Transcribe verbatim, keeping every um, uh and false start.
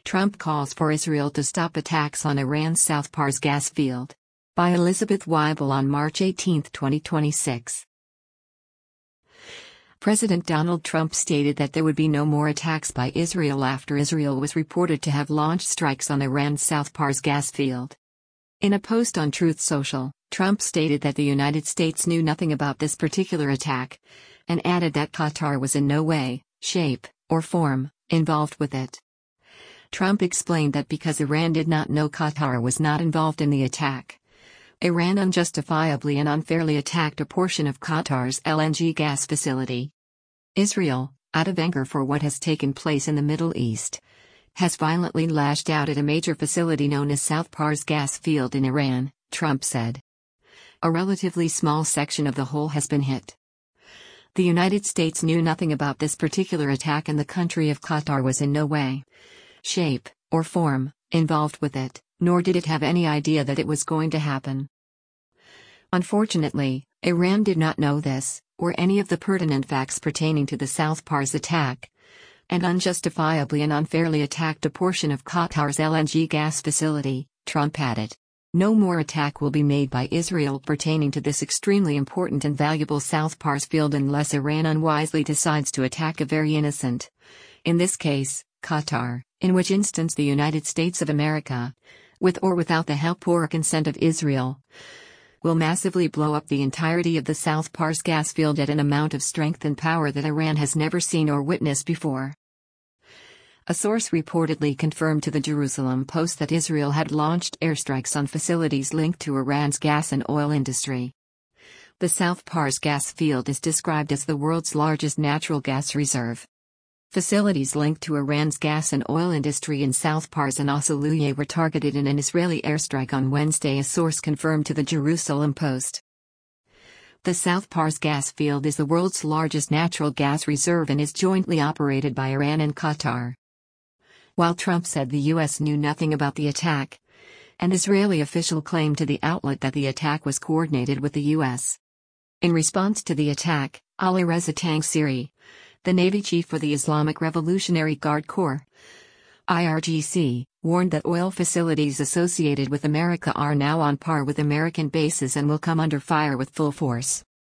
Trump calls for Israel to stop attacks on Iran's South Pars gas field. By Elizabeth Weibel on March eighteenth, twenty twenty-six. President Donald Trump stated that there would be no more attacks by Israel after Israel was reported to have launched strikes on Iran's South Pars gas field. In a post on Truth Social, Trump stated that the United States knew nothing about this particular attack, and added that Qatar was in no way, shape, or form involved with it. Trump explained that because Iran did not know Qatar was not involved in the attack, Iran unjustifiably and unfairly attacked a portion of Qatar's L N G gas facility. Israel, out of anger for what has taken place in the Middle East, has violently lashed out at a major facility known as South Pars gas field in Iran, Trump said. A relatively small section of the whole has been hit. The United States knew nothing about this particular attack, and the country of Qatar was in no way, shape, or form involved with it, nor did it have any idea that it was going to happen. Unfortunately, Iran did not know this, or any of the pertinent facts pertaining to the South Pars attack, and unjustifiably and unfairly attacked a portion of Qatar's L N G gas facility, Trump added. No more attack will be made by Israel pertaining to this extremely important and valuable South Pars field unless Iran unwisely decides to attack a very innocent, in this case, Qatar, in which instance the United States of America, with or without the help or consent of Israel, will massively blow up the entirety of the South Pars gas field at an amount of strength and power that Iran has never seen or witnessed before. A source reportedly confirmed to the Jerusalem Post that Israel had launched airstrikes on facilities linked to Iran's gas and oil industry. The South Pars gas field is described as the world's largest natural gas reserve. Facilities linked to Iran's gas and oil industry in South Pars and Asaluye were targeted in an Israeli airstrike on Wednesday, a source confirmed to the Jerusalem Post. The South Pars gas field is the world's largest natural gas reserve and is jointly operated by Iran and Qatar. While Trump said the U S knew nothing about the attack, an Israeli official claimed to the outlet that the attack was coordinated with the U S. In response to the attack, Ali Reza Tangsiri, the Navy chief for the Islamic Revolutionary Guard Corps, I R G C, warned that oil facilities associated with America are now on par with American bases and will come under fire with full force.